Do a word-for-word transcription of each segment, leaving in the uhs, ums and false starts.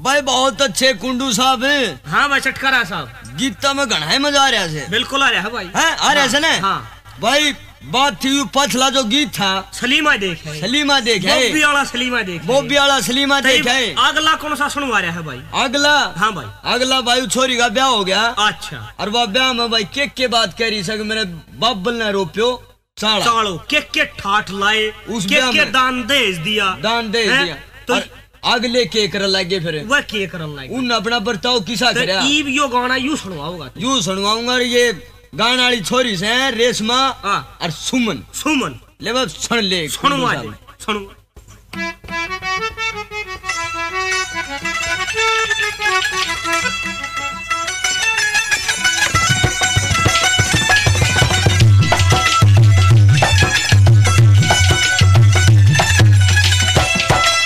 भाई बहुत अच्छे कुंडू साहब हैं। हाँ भाई चटकारा साहब, गीता में घना मजा आ रहा है। बिल्कुल आ रहा है भाई। है आ रहा है ना? हाँ भाई बात थी पछला जो गीत था सलीमा देख है, सलीमा देख है, बॉबी वाला सलीमा देख, बॉबी वाला सलीमा देख है। अगला कौन सा सुनवा रहा है भाई? अगला? हाँ भाई अगला भाई छोरी का ब्याह हो गया। अच्छा। और वह ब्याह में भाई केक के बात कह रही सक मेरे बाबल ने रोपियो चाड़ा चाड़ो केक के ठाठ लाए, उस केक के दान दे दिया, दान दे दिया तो अगले के कर लगे फिर वह के करन लगे। उन अपना बर्ताव किसा करया? ईब यो गाना यू सुनवाऊंगा, यू सुनवाऊंगा। ये गाना वाली छोरी से रेशमा और सुमन। सुमन ले बस सुन ले, सुनवा ले, सुन।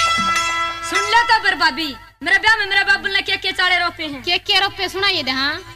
सुन ले तो बर्बादी, मेरे ब्याह में मेरे बाबू ने क्या क्या चाड़े रोपे हैं। क्या क्या रोपे सुनाइए दे। हाँ